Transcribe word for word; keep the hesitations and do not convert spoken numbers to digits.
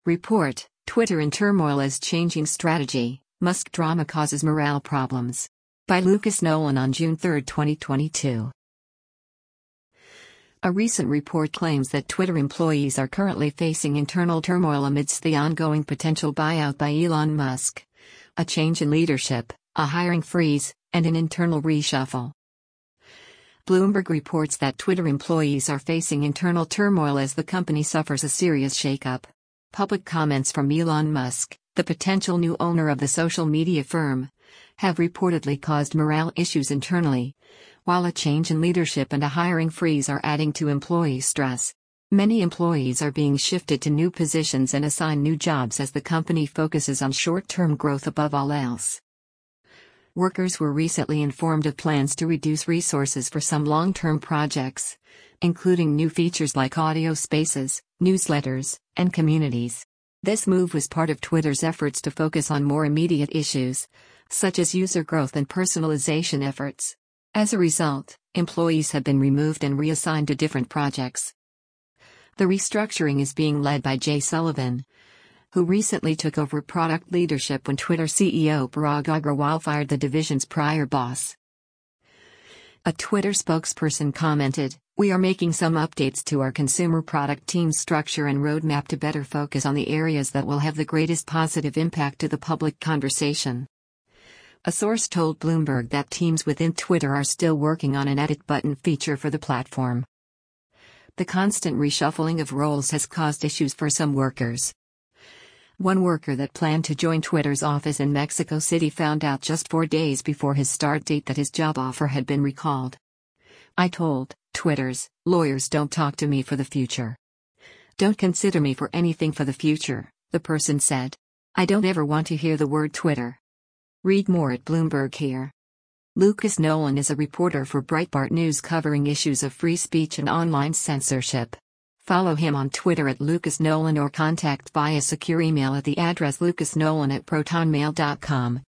Report: Twitter in turmoil as changing strategy, Musk drama causes morale problems. By Lucas Nolan on June third, twenty twenty-two. A recent report claims that Twitter employees are currently facing internal turmoil amidst the ongoing potential buyout by Elon Musk, a change in leadership, a hiring freeze, and an internal reshuffle. Bloomberg reports that Twitter employees are facing internal turmoil as the company suffers a serious shakeup. Public comments from Elon Musk, the potential new owner of the social media firm, have reportedly caused morale issues internally, while a change in leadership and a hiring freeze are adding to employee stress. Many employees are being shifted to new positions and assigned new jobs as the company focuses on short-term growth above all else. Workers were recently informed of plans to reduce resources for some long-term projects, including new features like audio spaces, newsletters, and communities. This move was part of Twitter's efforts to focus on more immediate issues, such as user growth and personalization efforts. As a result, employees have been removed and reassigned to different projects. The restructuring is being led by Jay Sullivan, who recently took over product leadership when Twitter C E O Parag Agrawal fired the division's prior boss. A Twitter spokesperson commented, "We are making some updates to our consumer product team structure and roadmap to better focus on the areas that will have the greatest positive impact to the public conversation." A source told Bloomberg that teams within Twitter are still working on an edit button feature for the platform. The constant reshuffling of roles has caused issues for some workers. One worker that planned to join Twitter's office in Mexico City found out just four days before his start date that his job offer had been recalled. "I told Twitter's lawyers don't talk to me for the future. Don't consider me for anything for the future," the person said. "I don't ever want to hear the word Twitter." Read more at Bloomberg here. Lucas Nolan is a reporter for Breitbart News covering issues of free speech and online censorship. Follow him on Twitter at Lucas Nolan or contact via secure email at the address lucasnolan at protonmail dot com.